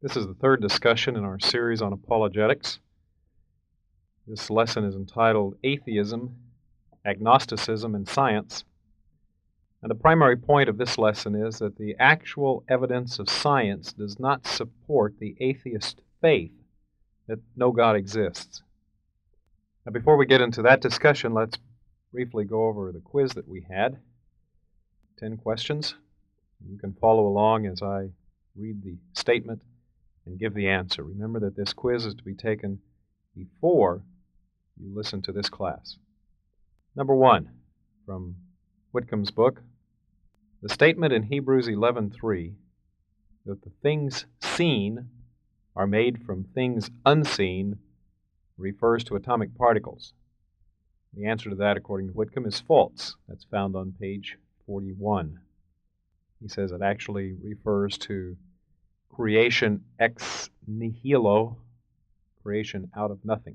This is the third discussion in our series on apologetics. This lesson is entitled Atheism, Agnosticism, and Science. And the primary point of this lesson is that the actual evidence of science does not support the atheist faith that no God exists. Now, before we get into that discussion, let's briefly go over the quiz that we had. 10 questions. You can follow along as I read the statement and give the answer. Remember that this quiz is to be taken before you listen to this class. Number 1, from Whitcomb's book, the statement in Hebrews 11:3 that the things seen are made from things unseen refers to atomic particles. The answer to that, according to Whitcomb, is false. That's found on page 41. He says it actually refers to creation ex nihilo, creation out of nothing.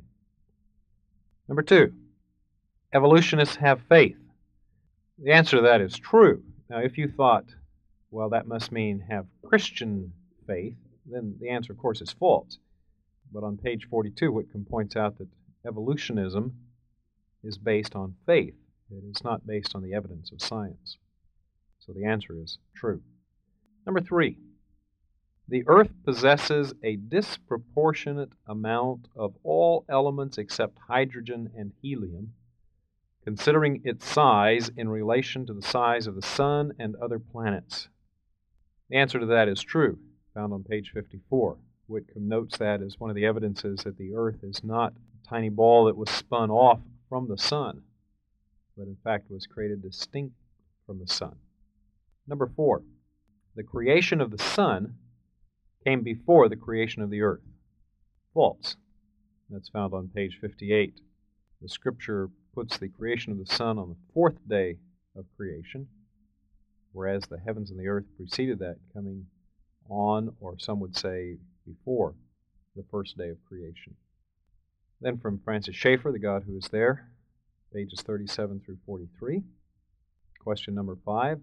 Number 2, evolutionists have faith. The answer to that is true. Now, if you thought, well, that must mean have Christian faith, then the answer, of course, is false. But on page 42, Whitcomb points out that evolutionism is based on faith. It is not based on the evidence of science. So the answer is true. Number 3, the Earth possesses a disproportionate amount of all elements except hydrogen and helium, considering its size in relation to the size of the Sun and other planets. The answer to that is true, found on page 54. Whitcomb notes that as one of the evidences that the Earth is not a tiny ball that was spun off from the Sun, but in fact was created distinct from the Sun. Number 4, the creation of the Sun came before the creation of the Earth. False. That's found on page 58. The Scripture puts the creation of the sun on the fourth day of creation, whereas the heavens and the earth preceded that, coming on, or some would say before, the first day of creation. Then from Francis Schaeffer, The God Who Is There, pages 37 through 43. Question number 5.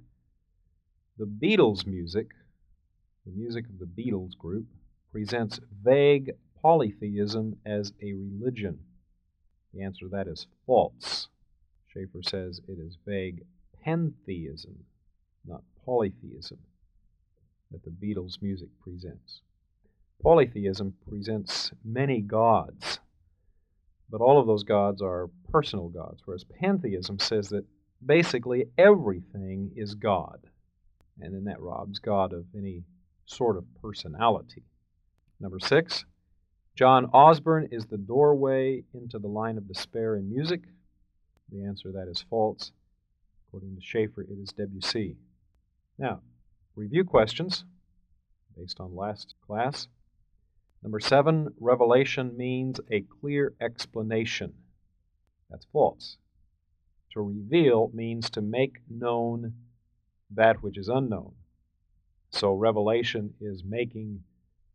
The Beatles music, the music of the Beatles group, presents vague polytheism as a religion. The answer to that is false. Schaeffer says it is vague pantheism, not polytheism, that the Beatles' music presents. Polytheism presents many gods, but all of those gods are personal gods, whereas pantheism says that basically everything is God, and then that robs God of any sort of personality. Number 6, John Osborne is the doorway into the line of despair in music. The answer to that is false. According to Schaeffer, it is Debussy. Now, review questions based on last class. Number 7, revelation means a clear explanation. That's false. To reveal means to make known that which is unknown. So revelation is making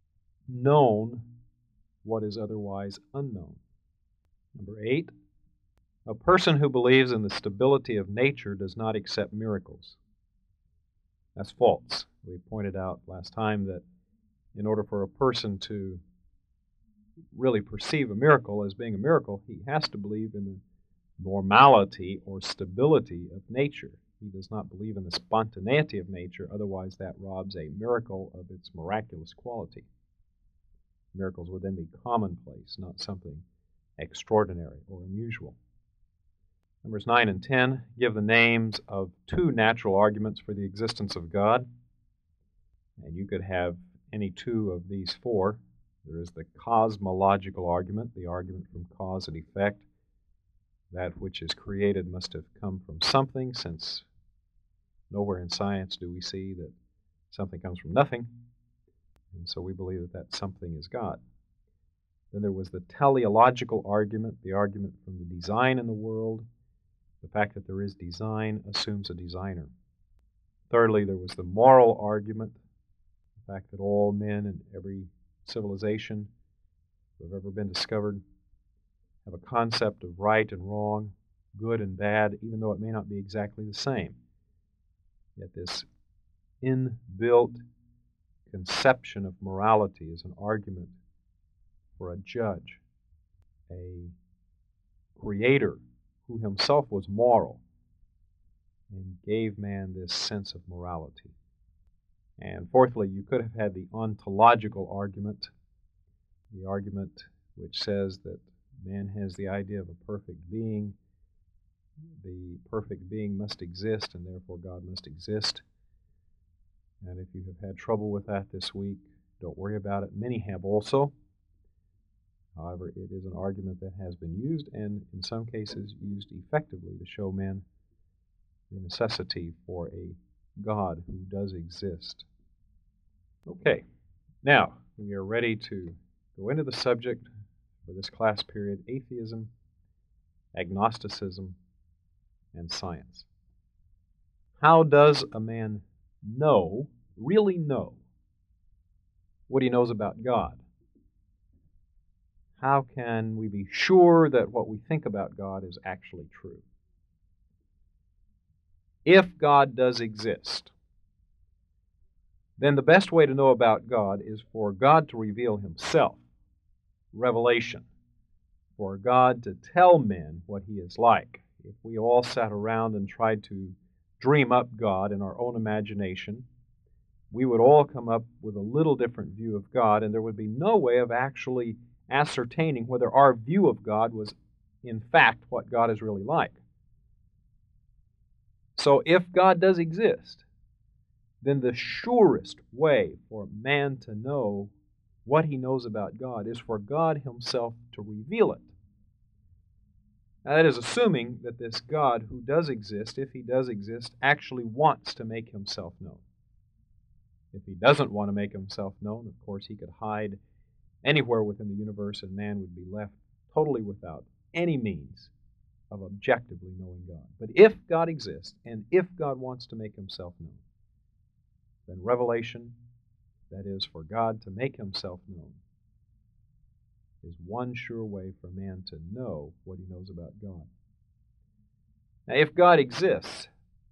known what is otherwise unknown. Number 8, a person who believes in the stability of nature does not accept miracles. That's false. We pointed out last time that in order for a person to really perceive a miracle as being a miracle, he has to believe in the normality or stability of nature. He does not believe in the spontaneity of nature, otherwise that robs a miracle of its miraculous quality. Miracles would then be commonplace, not something extraordinary or unusual. Numbers 9 and 10 give the names of 2 natural arguments for the existence of God. And you could have any 2 of these 4. There is the cosmological argument, the argument from cause and effect. That which is created must have come from something, since nowhere in science do we see that something comes from nothing. And so we believe that that something is God. Then there was the teleological argument, the argument from the design in the world. The fact that there is design assumes a designer. Thirdly, there was the moral argument, the fact that all men and every civilization who have ever been discovered have a concept of right and wrong, good and bad, even though it may not be exactly the same. Yet this inbuilt conception of morality is an argument for a judge, a creator who himself was moral and gave man this sense of morality. And fourthly, you could have had the ontological argument, the argument which says that man has the idea of a perfect being. The perfect being must exist, and therefore God must exist. And if you have had trouble with that this week, don't worry about it. Many have also. However, it is an argument that has been used, and in some cases used effectively, to show men the necessity for a God who does exist. Okay, now we are ready to go into the subject for this class period: atheism, agnosticism, and science. How does a man really know, what he knows about God? How can we be sure that what we think about God is actually true? If God does exist, then the best way to know about God is for God to reveal himself, revelation, for God to tell men what he is like. If we all sat around and tried to dream up God in our own imagination, we would all come up with a little different view of God, and there would be no way of actually ascertaining whether our view of God was in fact what God is really like. So if God does exist, then the surest way for man to know what he knows about God is for God himself to reveal it. Now, that is assuming that this God who does exist, if he does exist, actually wants to make himself known. If he doesn't want to make himself known, of course, he could hide anywhere within the universe, and man would be left totally without any means of objectively knowing God. But if God exists, and if God wants to make himself known, then revelation, that is, for God to make himself known, is one sure way for man to know what he knows about God. Now, if God exists,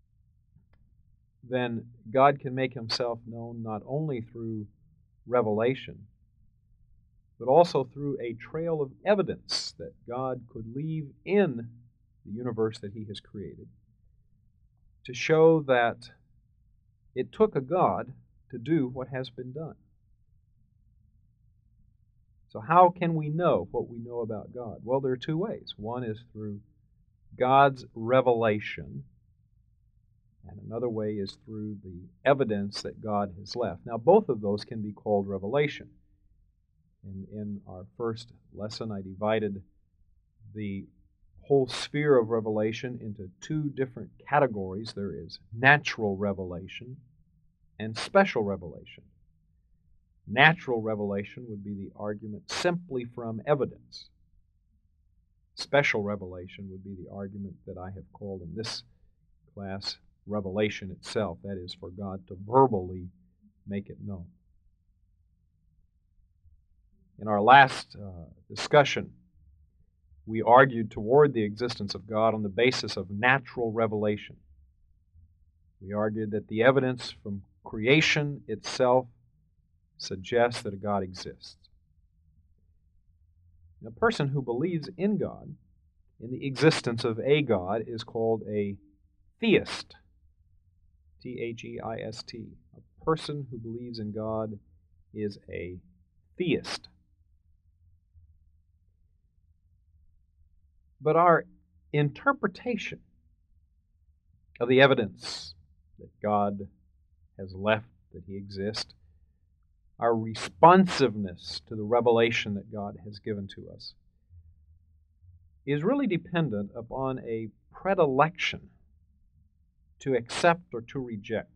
then God can make himself known not only through revelation, but also through a trail of evidence that God could leave in the universe that he has created to show that it took a God to do what has been done. So how can we know what we know about God? Well, there are two ways. One is through God's revelation, and another way is through the evidence that God has left. Now, both of those can be called revelation. In our first lesson, I divided the whole sphere of revelation into two different categories. There is natural revelation and special revelation. Natural revelation would be the argument simply from evidence. Special revelation would be the argument that I have called in this class revelation itself, that is, for God to verbally make it known. In our last discussion, we argued toward the existence of God on the basis of natural revelation. We argued that the evidence from creation itself suggests that a God exists. A person who believes in God, in the existence of a God, is called a theist. Theist. A person who believes in God is a theist. But our interpretation of the evidence that God has left that he exists, our responsiveness to the revelation that God has given to us, is really dependent upon a predilection to accept or to reject.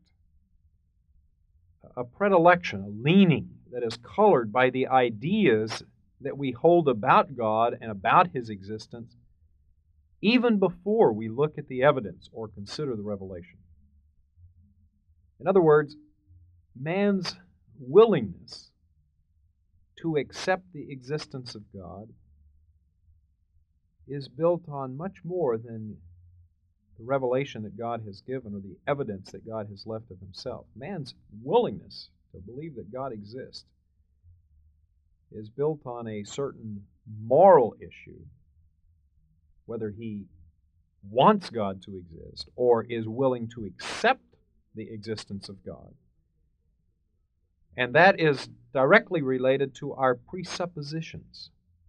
A predilection, a leaning that is colored by the ideas that we hold about God and about his existence, even before we look at the evidence or consider the revelation. In other words, man's willingness to accept the existence of God is built on much more than the revelation that God has given or the evidence that God has left of himself. Man's willingness to believe that God exists, is built on a certain moral issue, whether he wants God to exist or is willing to accept the existence of God. And that is directly related to our presuppositions.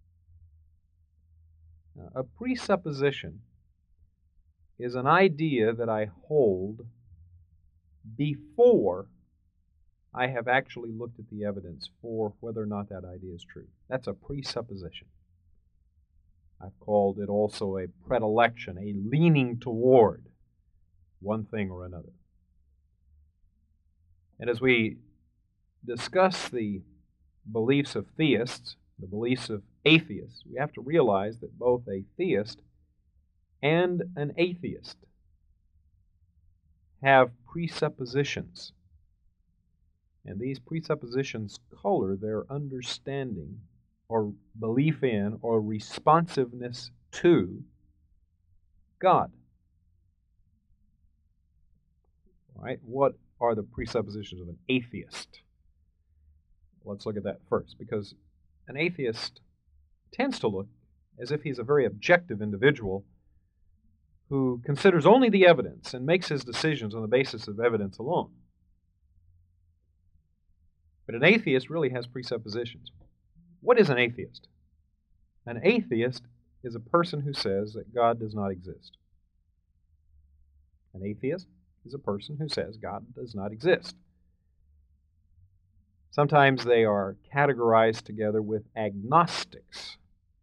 A presupposition is an idea that I hold before I have actually looked at the evidence for whether or not that idea is true. That's a presupposition. I've called it also a predilection, a leaning toward one thing or another. And as we discuss the beliefs of theists, the beliefs of atheists, we have to realize that both a theist and an atheist have presuppositions. And these presuppositions color their understanding or belief in or responsiveness to God. All right? What are the presuppositions of an atheist? Let's look at that first, because an atheist tends to look as if he's a very objective individual who considers only the evidence and makes his decisions on the basis of evidence alone. But an atheist really has presuppositions. What is an atheist? An atheist is a person who says that God does not exist. An atheist is a person who says God does not exist. Sometimes they are categorized together with agnostics.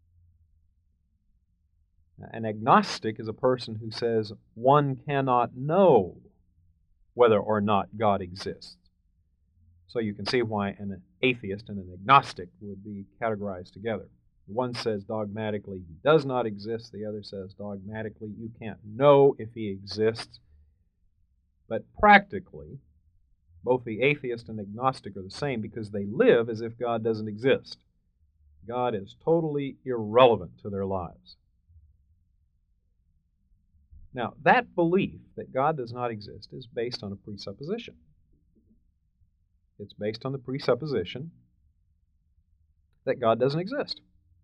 An agnostic is a person who says one cannot know whether or not God exists. So you can see why an atheist and an agnostic would be categorized together. One says dogmatically he does not exist. The other says dogmatically you can't know if he exists. But practically, both the atheist and agnostic are the same because they live as if God doesn't exist. God is totally irrelevant to their lives. Now, that belief that God does not exist is based on a presupposition. It's based on the presupposition that God doesn't exist.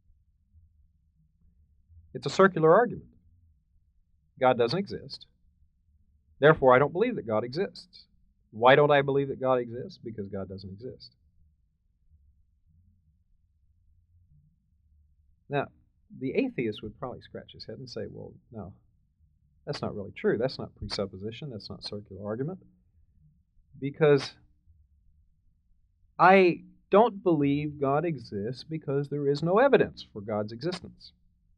It's a circular argument. God doesn't exist. Therefore, I don't believe that God exists. Why don't I believe that God exists? Because God doesn't exist. Now, the atheist would probably scratch his head and say, well, no, that's not really true. That's not presupposition. That's not circular argument. Because I don't believe God exists because there is no evidence for God's existence.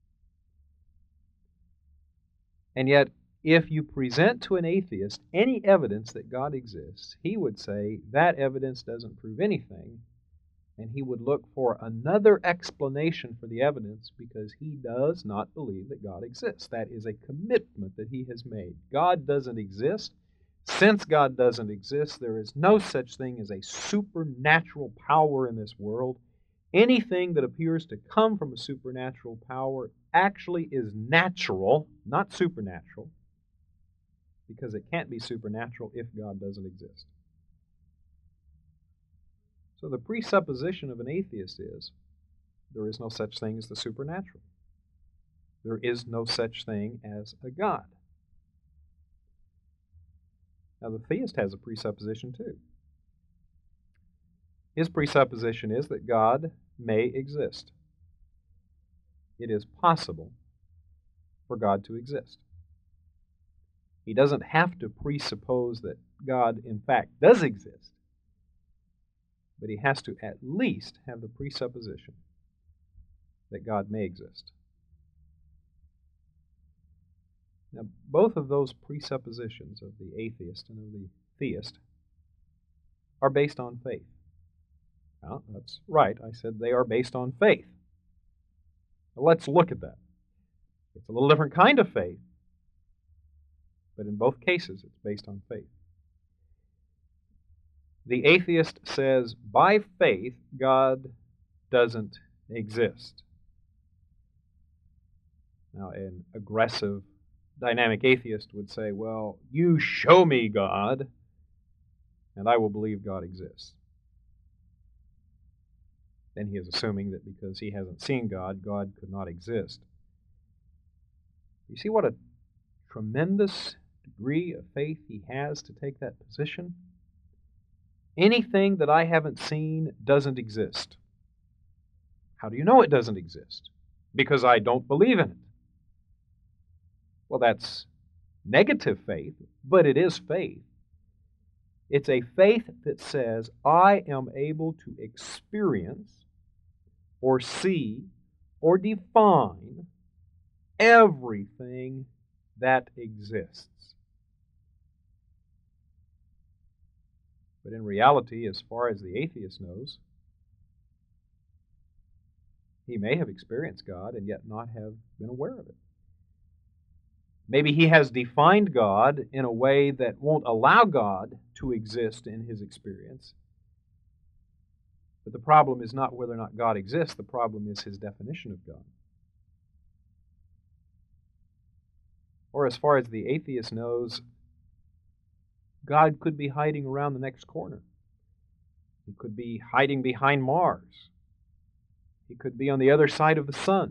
And yet, if you present to an atheist any evidence that God exists, he would say that evidence doesn't prove anything, and he would look for another explanation for the evidence because he does not believe that God exists. That is a commitment that he has made. God doesn't exist. Since God doesn't exist, there is no such thing as a supernatural power in this world. Anything that appears to come from a supernatural power actually is natural, not supernatural, because it can't be supernatural if God doesn't exist. So the presupposition of an atheist is there is no such thing as the supernatural. There is no such thing as a God. Now, the theist has a presupposition too. His presupposition is that God may exist. It is possible for God to exist. He doesn't have to presuppose that God, in fact, does exist, but he has to at least have the presupposition that God may exist. Now, both of those presuppositions of the atheist and of the theist are based on faith. Well, that's right. I said they are based on faith. Now, let's look at that. It's a little different kind of faith, but in both cases, it's based on faith. The atheist says, by faith, God doesn't exist. Now, an aggressive, dynamic atheist would say, well, you show me God, and I will believe God exists. then he is assuming that because he hasn't seen God, God could not exist. You see what a tremendous degree of faith he has to take that position? Anything that I haven't seen doesn't exist. How do you know it doesn't exist? Because I don't believe in it. Well, that's negative faith, but it is faith. It's a faith that says, I am able to experience or see or define everything that exists. But in reality, as far as the atheist knows, he may have experienced God and yet not have been aware of it. Maybe he has defined God in a way that won't allow God to exist in his experience. But the problem is not whether or not God exists, the problem is his definition of God. Or as far as the atheist knows, God could be hiding around the next corner. He could be hiding behind Mars. He could be on the other side of the sun.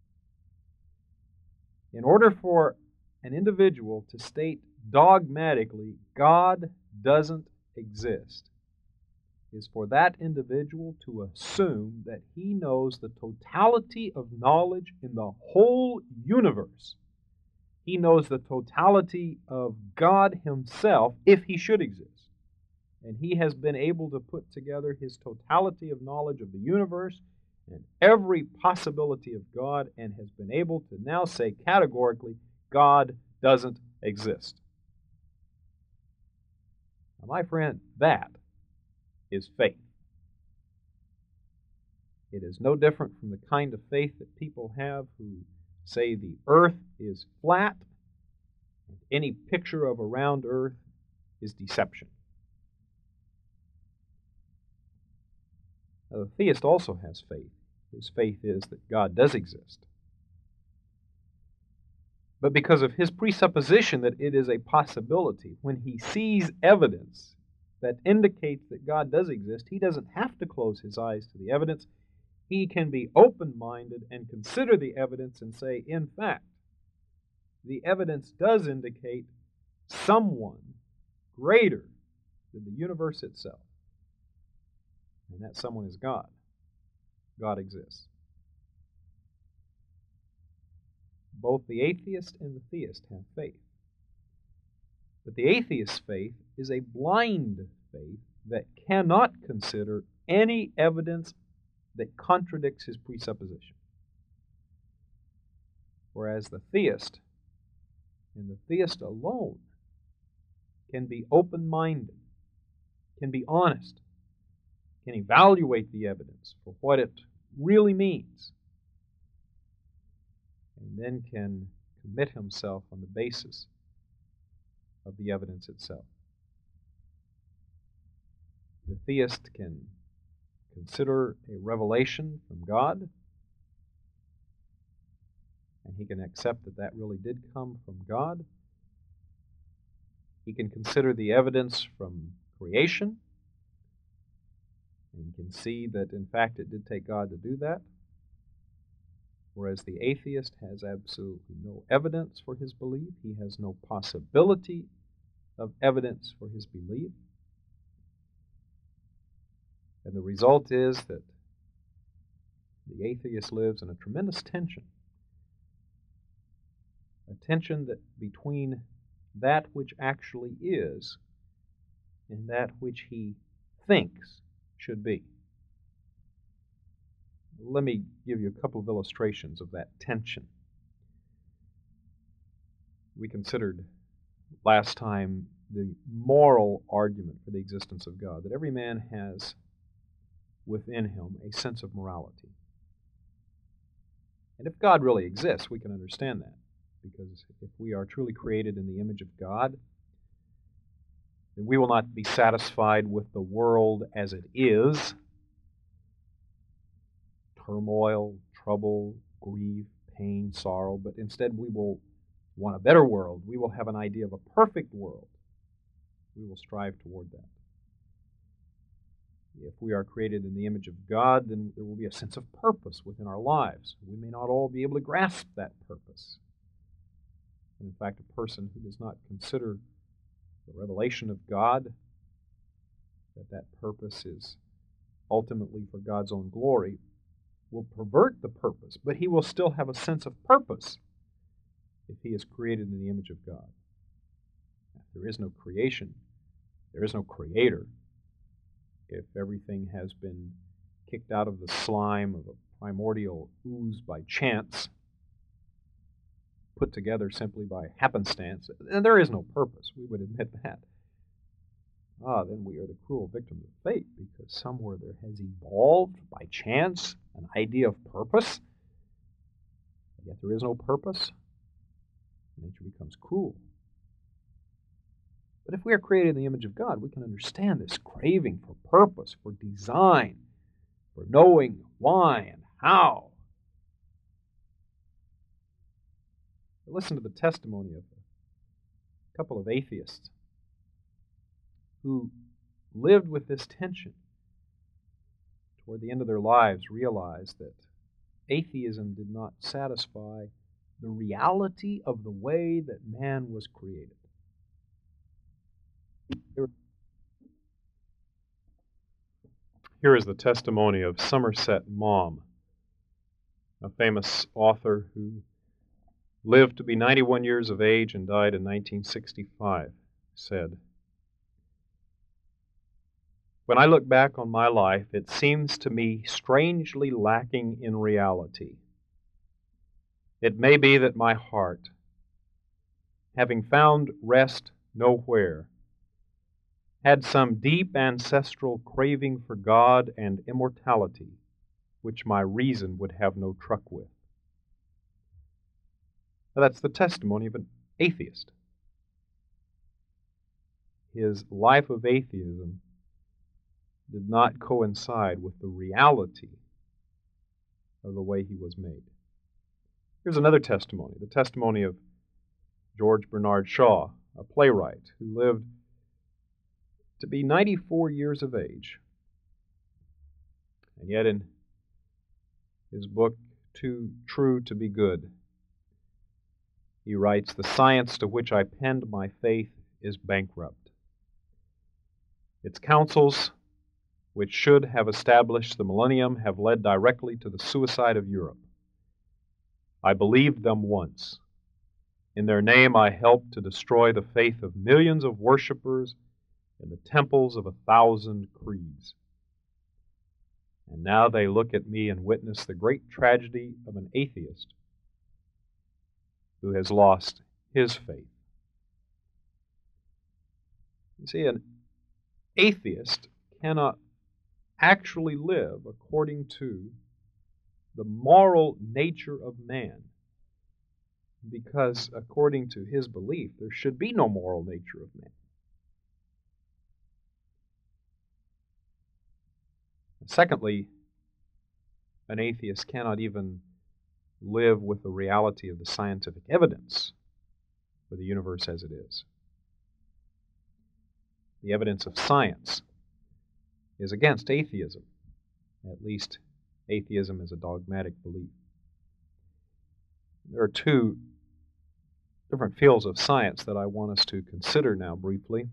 In order for an individual to state dogmatically God doesn't exist, is for that individual to assume that he knows the totality of knowledge in the whole universe. He knows the totality of God himself if he should exist. And he has been able to put together his totality of knowledge of the universe and every possibility of God and has been able to now say categorically, God doesn't exist. Now, my friend, that is faith. It is no different from the kind of faith that people have who say the earth is flat and any picture of a round earth is deception. Now, the theist also has faith. His faith is that God does exist. But because of his presupposition that it is a possibility, when he sees evidence that indicates that God does exist, he doesn't have to close his eyes to the evidence. He can be open-minded and consider the evidence and say, in fact, the evidence does indicate someone greater than the universe itself. And that someone is God. God exists. Both the atheist and the theist have faith. But the atheist's faith is a blind faith that cannot consider any evidence that contradicts his presupposition. Whereas the theist, and the theist alone, can be open-minded, can be honest, can evaluate the evidence for what it really means, and then can commit himself on the basis of the evidence itself. The theist can consider a revelation from God, and he can accept that that really did come from God. He can consider the evidence from creation, and can see that, in fact, it did take God to do that. Whereas the atheist has absolutely no evidence for his belief. He has no possibility of evidence for his belief. And the result is that the atheist lives in a tremendous tension. A tension that between that which actually is and that which he thinks should be. Let me give you a couple of illustrations of that tension. We considered last time the moral argument for the existence of God, that every man has within him a sense of morality. And if God really exists, we can understand that, because if we are truly created in the image of God, then we will not be satisfied with the world as it is. Turmoil, trouble, grief, pain, sorrow, but instead we will want a better world. We will have an idea of a perfect world. We will strive toward that. If we are created in the image of God, then there will be a sense of purpose within our lives. We may not all be able to grasp that purpose. And in fact, a person who does not consider the revelation of God, that purpose is ultimately for God's own glory, will pervert the purpose, but he will still have a sense of purpose if he is created in the image of God. If there is no creation, there is no creator. If everything has been kicked out of the slime of a primordial ooze by chance, put together simply by happenstance, and there is no purpose, we would admit that. Then we are the cruel victims of fate, because somewhere there has evolved by chance an idea of purpose, and yet there is no purpose. Nature becomes cruel. But if we are created in the image of God, we can understand this craving for purpose, for design, for knowing why and how. Listen to the testimony of a couple of atheists who lived with this tension. Toward the end of their lives, realized that atheism did not satisfy the reality of the way that man was created. Here is the testimony of Somerset Maugham, a famous author who lived to be 91 years of age and died in 1965, said, "When I look back on my life, it seems to me strangely lacking in reality. It may be that my heart, having found rest nowhere, had some deep ancestral craving for God and immortality, which my reason would have no truck with." Now, that's the testimony of an atheist. His life of atheism did not coincide with the reality of the way he was made. Here's another testimony, the testimony of George Bernard Shaw, a playwright who lived to be 94 years of age. And yet in his book, Too True to Be Good, he writes, "The science to which I penned my faith is bankrupt. Its counsels, which should have established the millennium, have led directly to the suicide of Europe. I believed them once. In their name I helped to destroy the faith of millions of worshippers in the temples of 1,000 creeds. And now they look at me and witness the great tragedy of an atheist who has lost his faith." You see, an atheist cannot actually live according to the moral nature of man, because according to his belief, there should be no moral nature of man. Secondly, an atheist cannot even live with the reality of the scientific evidence for the universe as it is. The evidence of science is against atheism, at least atheism is a dogmatic belief. There are two different fields of science that I want us to consider now briefly.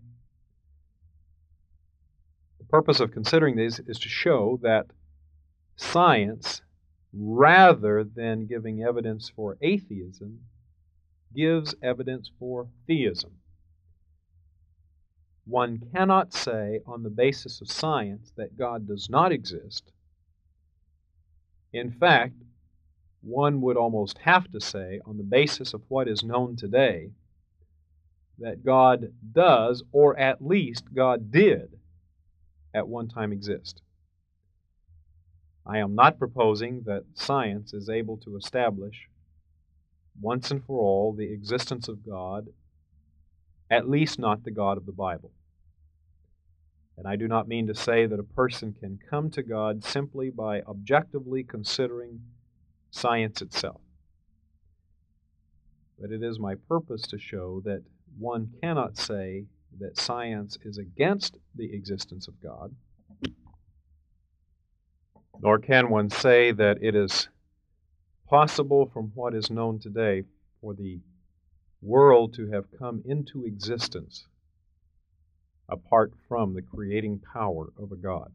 The purpose of considering these is to show that science, rather than giving evidence for atheism, gives evidence for theism. One cannot say on the basis of science that God does not exist. In fact, one would almost have to say, on the basis of what is known today, that God does, or at least God did, at one time exist. I am not proposing that science is able to establish once and for all the existence of God, at least not the God of the Bible. And I do not mean to say that a person can come to God simply by objectively considering science itself. But it is my purpose to show that one cannot say that science is against the existence of God, Nor can one say that it is possible from what is known today for the world to have come into existence apart from the creating power of a God.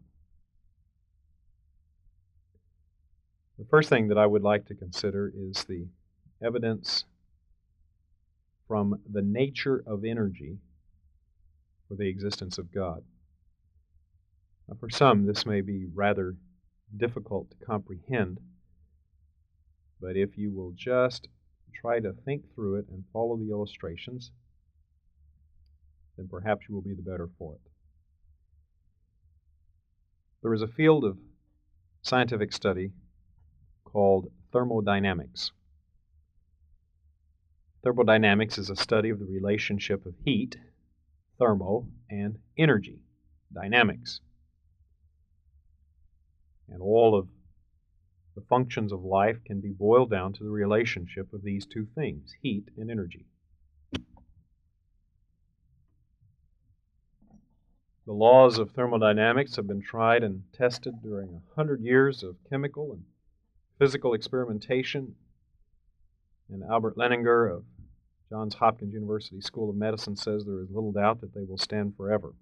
The first thing that I would like to consider is the evidence from the nature of energy for the existence of God. Now, for some, this may be rather difficult to comprehend, but if you will just try to think through it and follow the illustrations, then perhaps you will be the better for it. There is a field of scientific study called thermodynamics. Thermodynamics is a study of the relationship of heat, thermo, and energy, dynamics. And all of the functions of life can be boiled down to the relationship of these two things, heat and energy. The laws of thermodynamics have been tried and tested during 100 years of chemical and physical experimentation, and Albert Leninger of Johns Hopkins University School of Medicine says there is little doubt that they will stand forever.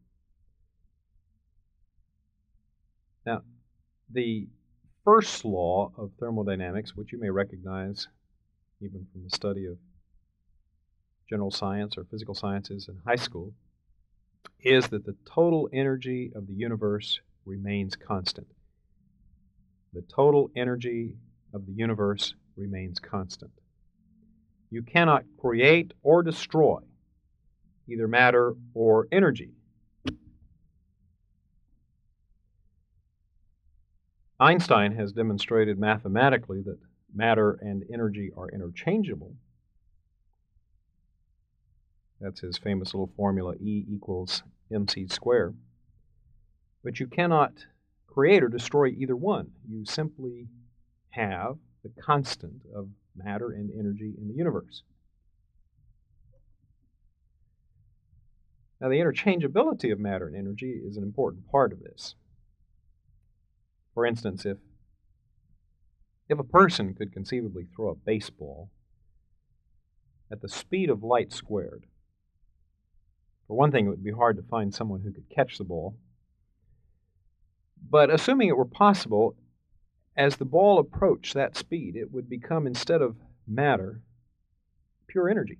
Now, the first law of thermodynamics, which you may recognize even from the study of general science or physical sciences in high school, is that the total energy of the universe remains constant. The total energy of the universe remains constant. You cannot create or destroy either matter or energy. Einstein has demonstrated mathematically that matter and energy are interchangeable. That's his famous little formula, E equals mc squared. But you cannot create or destroy either one. You simply have the constant of matter and energy in the universe. Now, the interchangeability of matter and energy is an important part of this. For instance, if a person could conceivably throw a baseball at the speed of light squared, for one thing, it would be hard to find someone who could catch the ball. But assuming it were possible, as the ball approached that speed, it would become, instead of matter, pure energy.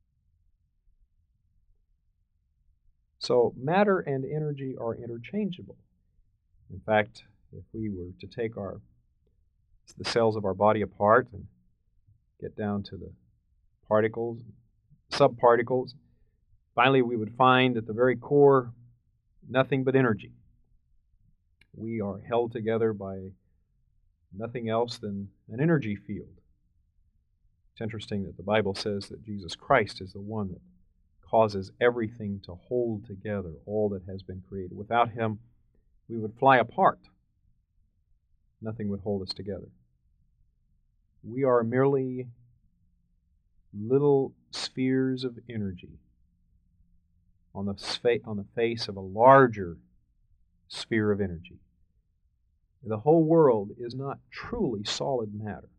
So matter and energy are interchangeable. In fact, if we were to take the cells of our body apart and get down to the particles, subparticles, finally we would find at the very core nothing but energy. We are held together by nothing else than an energy field. It's interesting that the Bible says that Jesus Christ is the one that causes everything to hold together, all that has been created. Without Him, we would fly apart. Nothing would hold us together. We are merely little spheres of energy on the face of a larger sphere of energy. The whole world is not truly solid matter,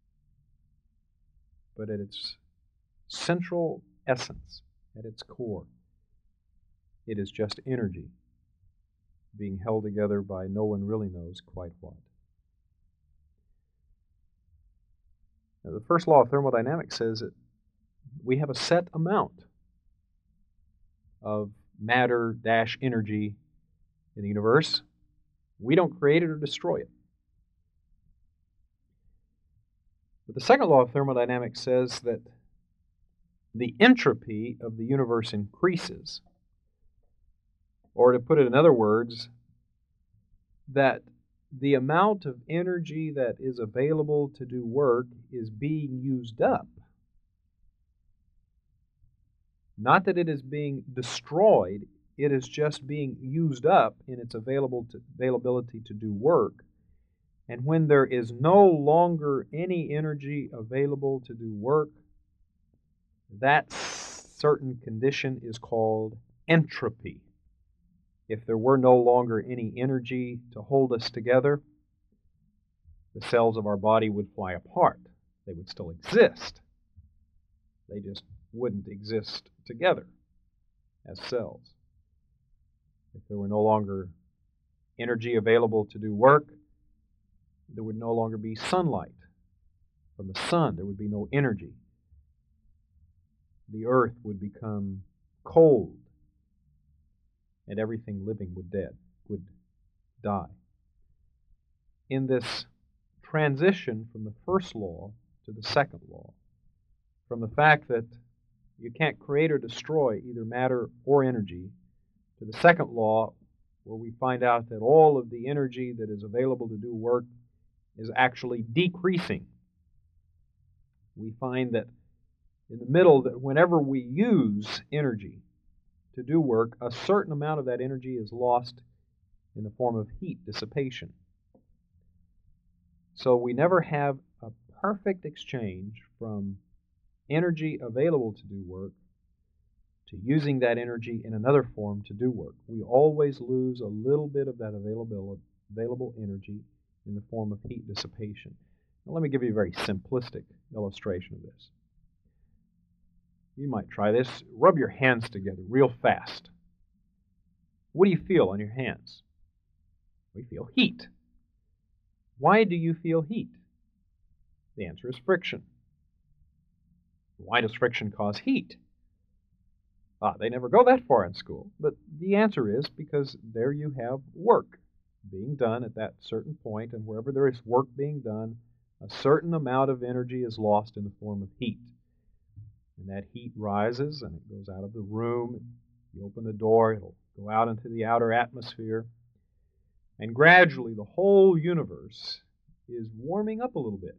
but at its central essence, at its core, it is just energy being held together by no one really knows quite what. Now, the first law of thermodynamics says that we have a set amount of matter-energy in the universe. We don't create it or destroy it. But the second law of thermodynamics says that the entropy of the universe increases. Or to put it in other words, that the amount of energy that is available to do work is being used up. Not that it is being destroyed, it is just being used up in its availability to do work. And when there is no longer any energy available to do work, that certain condition is called entropy. If there were no longer any energy to hold us together, the cells of our body would fly apart. They would still exist. They just wouldn't exist together as cells. If there were no longer energy available to do work, there would no longer be sunlight from the sun. There would be no energy. The earth would become cold, and everything living would die. In this transition from the first law to the second law, from the fact that you can't create or destroy either matter or energy, to the second law, where we find out that all of the energy that is available to do work is actually decreasing. We find that in the middle, that whenever we use energy to do work, a certain amount of that energy is lost in the form of heat dissipation. So we never have a perfect exchange from energy available to do work to using that energy in another form to do work. We always lose a little bit of that available energy in the form of heat dissipation. Now, let me give you a very simplistic illustration of this. You might try this. Rub your hands together real fast. What do you feel on your hands? We feel heat. Why do you feel heat? The answer is friction. Why does friction cause heat? They never go that far in school, but the answer is because there you have work being done at that certain point, and wherever there is work being done, a certain amount of energy is lost in the form of heat. And that heat rises and it goes out of the room. You open the door, it'll go out into the outer atmosphere. And gradually the whole universe is warming up a little bit.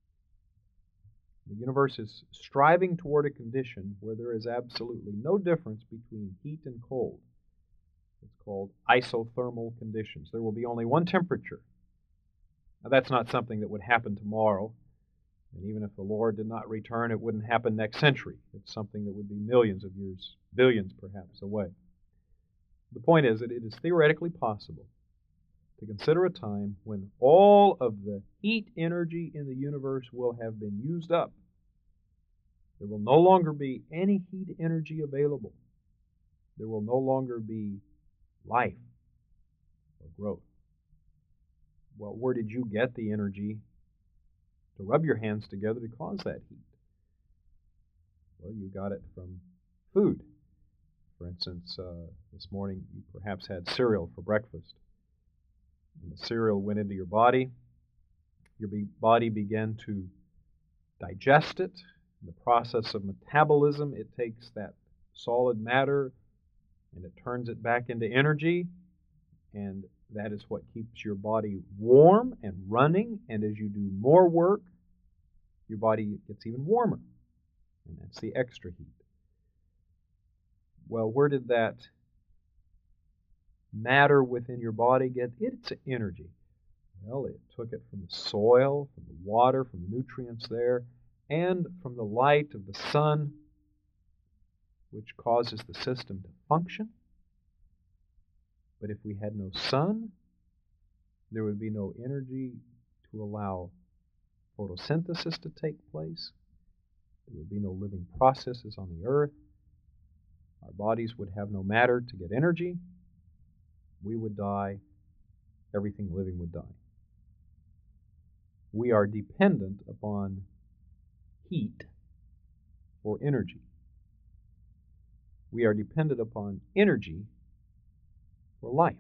The universe is striving toward a condition where there is absolutely no difference between heat and cold. It's called isothermal conditions. There will be only one temperature. Now, that's not something that would happen tomorrow. And even if the Lord did not return, it wouldn't happen next century. It's something that would be millions of years, billions perhaps, away. The point is that it is theoretically possible to consider a time when all of the heat energy in the universe will have been used up. There will no longer be any heat energy available. There will no longer be life or growth. Well, where did you get the energy to rub your hands together to cause that heat? Well, you got it from food. For instance, this morning you perhaps had cereal for breakfast. And the cereal went into your body. Your body began to digest it. In the process of metabolism, it takes that solid matter and it turns it back into energy. And that is what keeps your body warm and running. And as you do more work, your body gets even warmer. And that's the extra heat. Well, where did that matter within your body get its energy? Well, it took it from the soil, from the water, from the nutrients there, and from the light of the sun, which causes the system to function. But if we had no sun, there would be no energy to allow photosynthesis to take place. There would be no living processes on the earth. Our bodies would have no matter to get energy. We would die. Everything living would die. We are dependent upon heat for energy. We are dependent upon energy for life.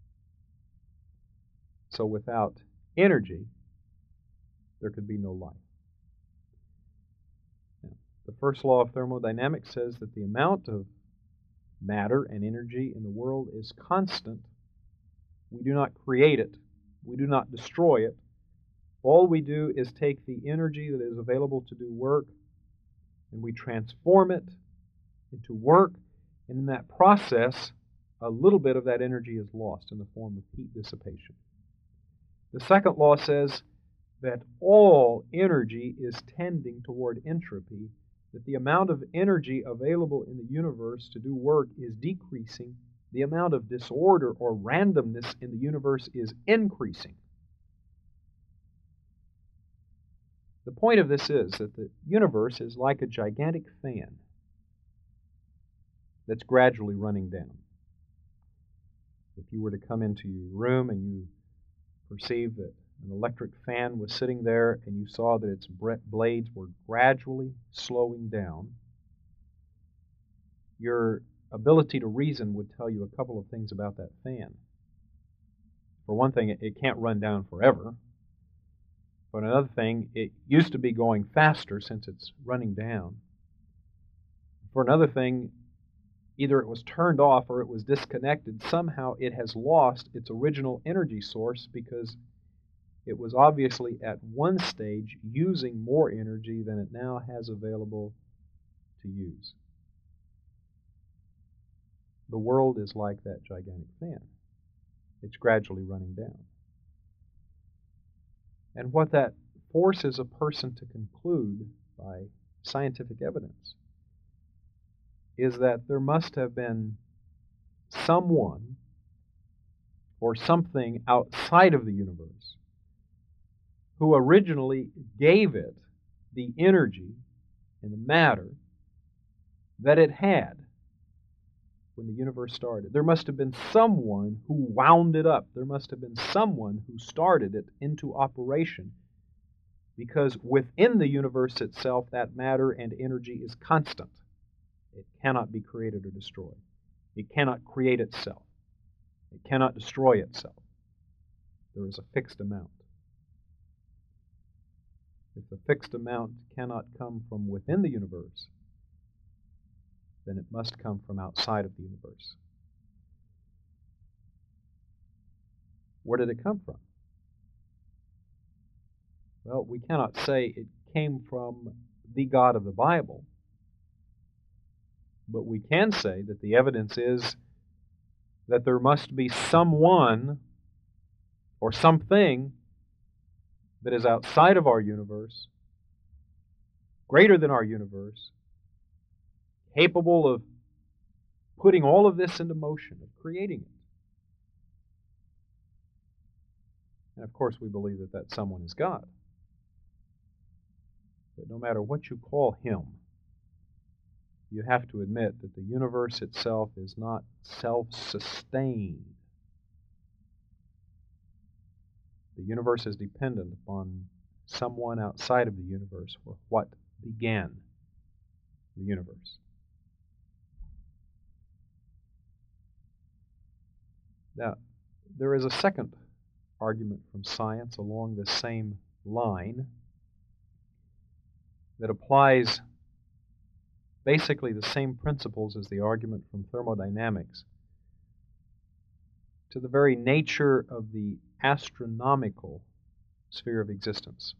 So without energy, there could be no life. Now, the first law of thermodynamics says that the amount of matter and energy in the world is constant. We do not create it. We do not destroy it. All we do is take the energy that is available to do work and we transform it into work. And in that process, a little bit of that energy is lost in the form of heat dissipation. The second law says that all energy is tending toward entropy, that the amount of energy available in the universe to do work is decreasing. The amount of disorder or randomness in the universe is increasing. The point of this is that the universe is like a gigantic fan that's gradually running down. If you were to come into your room and you perceive that an electric fan was sitting there and you saw that its blades were gradually slowing down, your ability to reason would tell you a couple of things about that fan. For one thing, it can't run down forever. But another thing, it used to be going faster since it's running down. For another thing, either it was turned off or it was disconnected. Somehow it has lost its original energy source because it was obviously at one stage using more energy than it now has available to use. The world is like that gigantic fan. It's gradually running down. And what that forces a person to conclude by scientific evidence is that there must have been someone or something outside of the universe who originally gave it the energy and the matter that it had when the universe started. There must have been someone who wound it up. There must have been someone who started it into operation, because within the universe itself, that matter and energy is constant. It cannot be created or destroyed. It cannot create itself. It cannot destroy itself. There is a fixed amount. If the fixed amount cannot come from within the universe, then it must come from outside of the universe. Where did it come from? Well, we cannot say it came from the God of the Bible, but we can say that the evidence is that there must be someone or something that is outside of our universe, greater than our universe, capable of putting all of this into motion, of creating it. And of course, we believe that that someone is God. But no matter what you call him, you have to admit that the universe itself is not self-sustained. The universe is dependent upon someone outside of the universe for what began the universe. Now, there is a second argument from science along the same line that applies basically the same principles as the argument from thermodynamics to the very nature of the astronomical sphere of existence.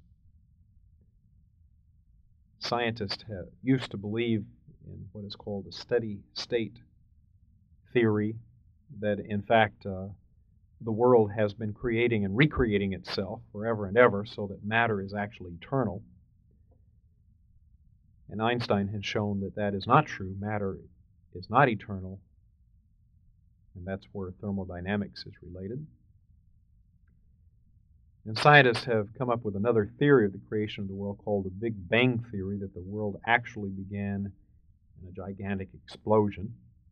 Scientists used to believe in what is called a steady state theory, that in fact the world has been creating and recreating itself forever and ever, so that matter is actually eternal. And Einstein has shown that that is not true. Matter is not eternal, and that's where thermodynamics is related. And scientists have come up with another theory of the creation of the world called the Big Bang theory, that the world actually began in a gigantic explosion.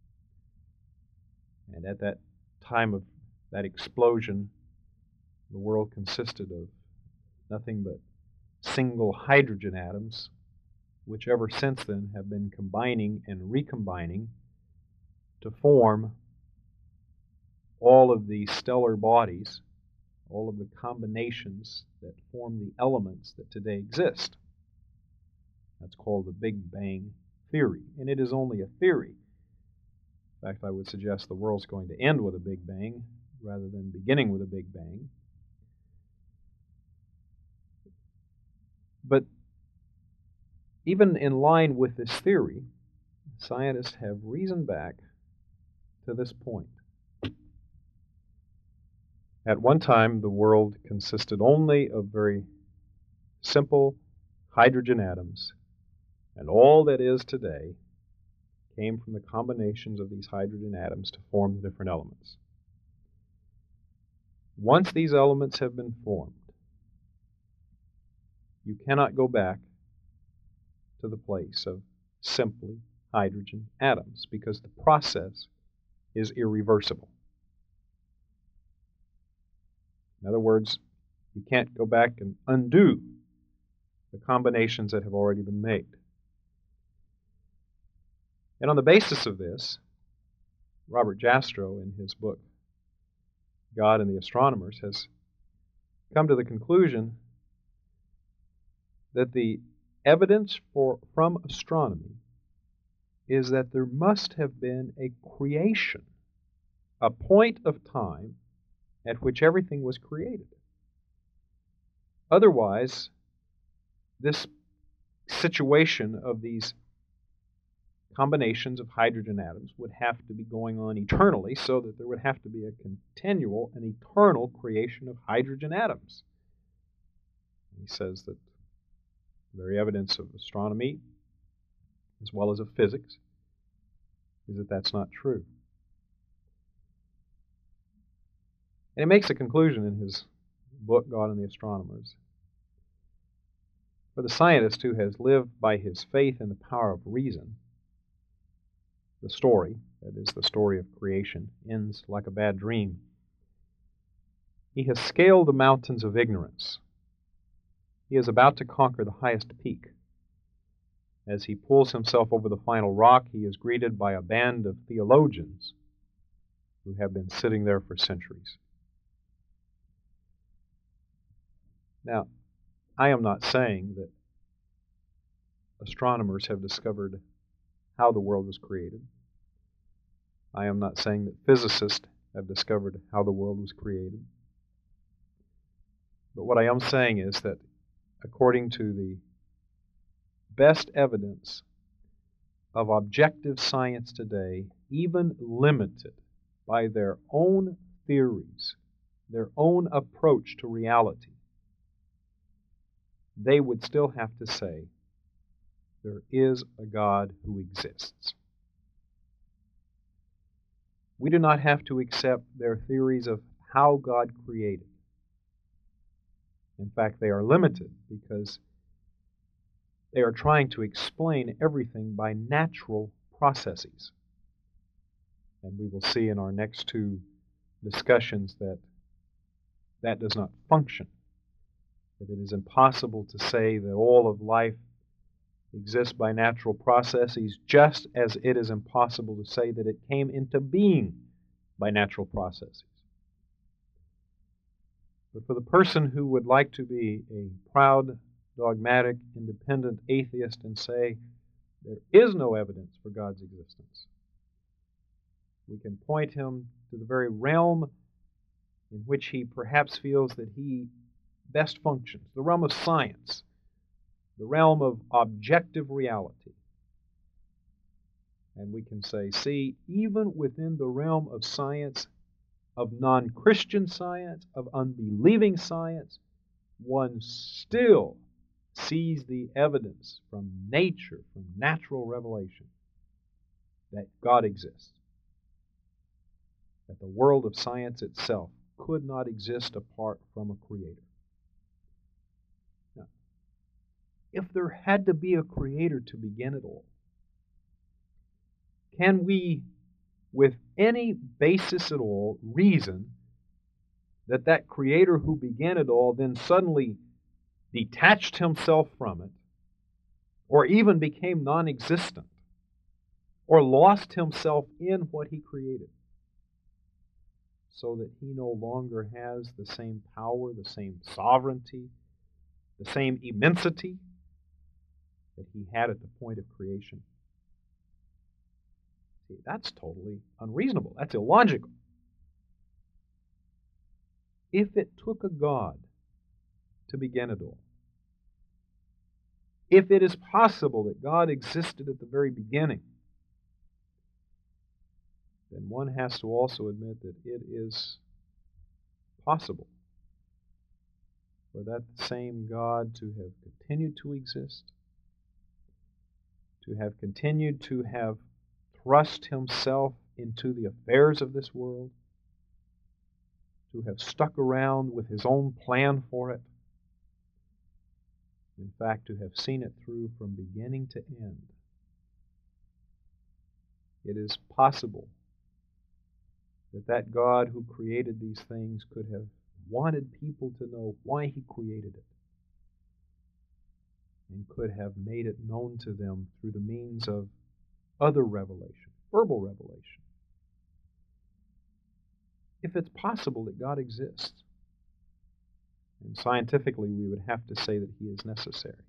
And at that time of that explosion, the world consisted of nothing but single hydrogen atoms, which ever since then have been combining and recombining to form all of the stellar bodies, all of the combinations that form the elements that today exist. That's called the Big Bang theory, and it is only a theory. In fact, I would suggest the world's going to end with a Big Bang rather than beginning with a Big Bang. But even in line with this theory, scientists have reasoned back to this point. At one time, the world consisted only of very simple hydrogen atoms, and all that is today came from the combinations of these hydrogen atoms to form the different elements. Once these elements have been formed, You cannot go back to the place of simply hydrogen atoms because the process is irreversible. In other words, you can't go back and undo the combinations that have already been made. And on the basis of this, Robert Jastrow, in his book God and the Astronomers, has come to the conclusion that the evidence from astronomy is that there must have been a creation, a point of time at which everything was created. Otherwise, this situation of these combinations of hydrogen atoms would have to be going on eternally, so that there would have to be a continual and eternal creation of hydrogen atoms. He says that the very evidence of astronomy, as well as of physics, is that that's not true. And he makes a conclusion in his book, God and the Astronomers. For the scientist who has lived by his faith in the power of reason, the story, that is, the story of creation, ends like a bad dream. He has scaled the mountains of ignorance. He is about to conquer the highest peak. As he pulls himself over the final rock, he is greeted by a band of theologians who have been sitting there for centuries. Now, I am not saying that astronomers have discovered how the world was created. I am not saying that physicists have discovered how the world was created. But what I am saying is that according to the best evidence of objective science today, even limited by their own theories, their own approach to reality, they would still have to say there is a God who exists. We do not have to accept their theories of how God created. In fact, they are limited because they are trying to explain everything by natural processes. And we will see in our next two discussions that that does not function, that it is impossible to say that all of life exists by natural processes, just as it is impossible to say that it came into being by natural processes. But for the person who would like to be a proud, dogmatic, independent atheist and say there is no evidence for God's existence, we can point him to the very realm in which he perhaps feels that he best functions, the realm of science, the realm of objective reality. And we can say, see, even within the realm of science, of non-Christian science, of unbelieving science, one still sees the evidence from nature, from natural revelation, that God exists. That the world of science itself could not exist apart from a creator. Now, if there had to be a creator to begin it all, can we, with any basis at all, reason that that creator who began it all then suddenly detached himself from it, or even became non-existent, or lost himself in what he created, so that he no longer has the same power, the same sovereignty, the same immensity that he had at the point of creation? See, that's totally unreasonable. That's illogical. If it took a God to begin it all, if it is possible that God existed at the very beginning, then one has to also admit that it is possible for that same God to have continued to exist, to have continued to have thrust himself into the affairs of this world, to have stuck around with his own plan for it, in fact, to have seen it through from beginning to end. It is possible that God who created these things could have wanted people to know why He created it, and could have made it known to them through the means of other revelation, verbal revelation. If it's possible that God exists, and scientifically we would have to say that He is necessary,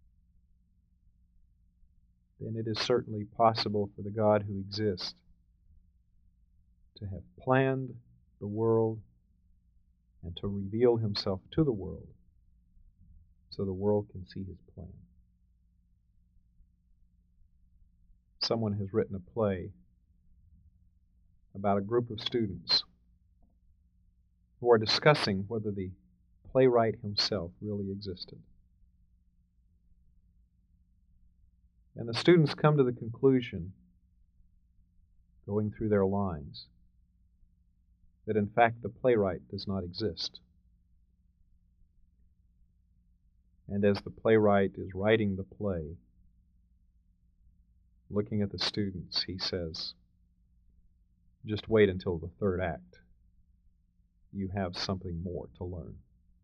then it is certainly possible for the God who exists to have planned the world and to reveal Himself to the world so the world can see His plan. Someone has written a play about a group of students who are discussing whether the playwright himself really existed. And the students come to the conclusion, going through their lines, that in fact the playwright does not exist. And as the playwright is writing the play, looking at the students, he says, "Just wait until the third act. You have something more to learn."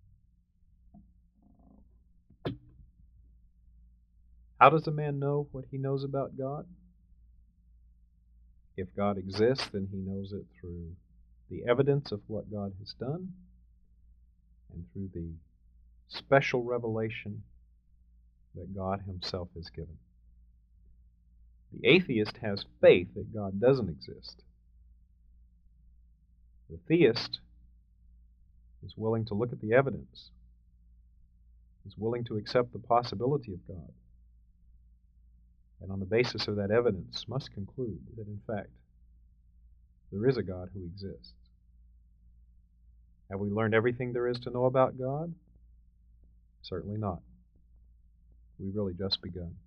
How does a man know what he knows about God? If God exists, then he knows it through the evidence of what God has done and through the special revelation that God Himself has given. The atheist has faith that God doesn't exist. The theist is willing to look at the evidence, is willing to accept the possibility of God, and on the basis of that evidence must conclude that in fact there is a God who exists. Have we learned everything there is to know about God? Certainly not. We've really just begun.